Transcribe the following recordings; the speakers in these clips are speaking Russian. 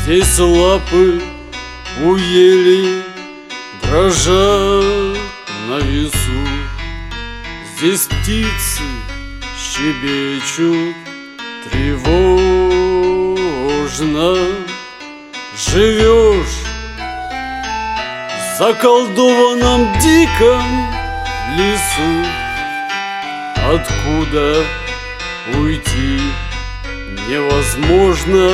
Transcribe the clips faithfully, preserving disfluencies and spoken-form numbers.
Здесь лапы у ели дрожат на весу. Здесь птицы щебечут тревожно. Живешь в заколдованном диком лесу, откуда уйти невозможно.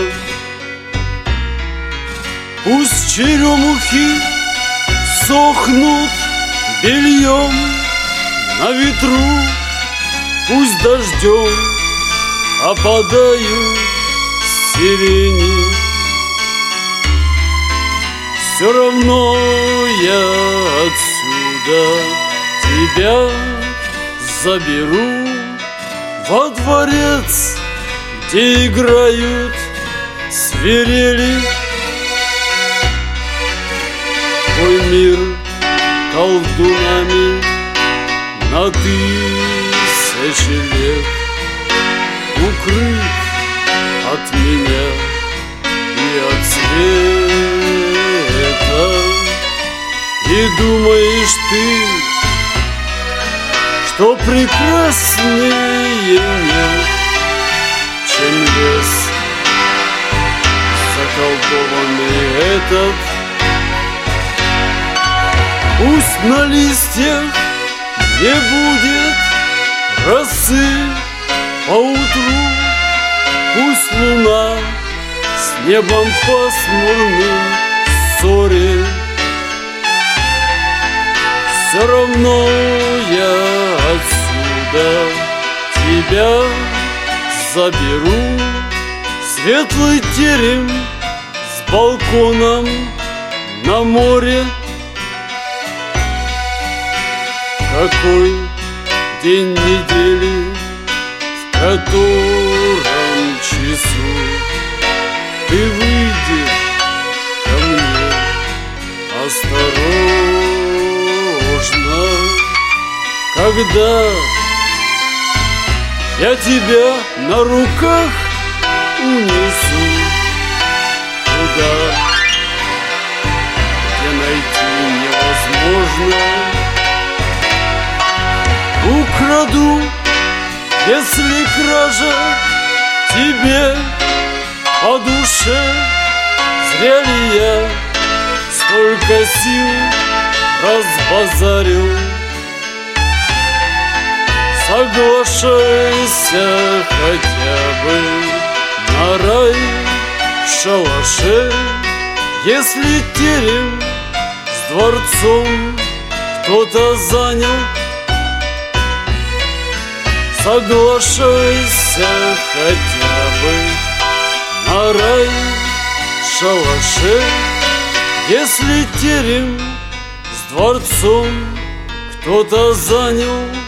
Пусть черемухи сохнут бельем на ветру, пусть дождем опадают сирени. Все равно я отсюда тебя заберу во дворец, где играют свирели. Твой мир колдунами на тысячи лет укрыт от меня и от света. И думаешь ты, что прекраснее нет, чем лес заколдованный этот. Пусть на листьях не будет росы поутру, пусть луна с небом пасмурным ссорит. Все равно я отсюда тебя заберу. Светлый терем с балконом на море. Какой день недели, в котором часу ты выйдешь ко мне осторожно, когда я тебя на руках унесу туда, где найти невозможно. Украду, если кража тебе по душе. Зря ли я столько сил разбазарил? Соглашайся хотя бы на рай в шалаше, если терем с дворцом кто-то занял. Соглашайся хотя бы на рай в шалаше, если терем с дворцом кто-то занял.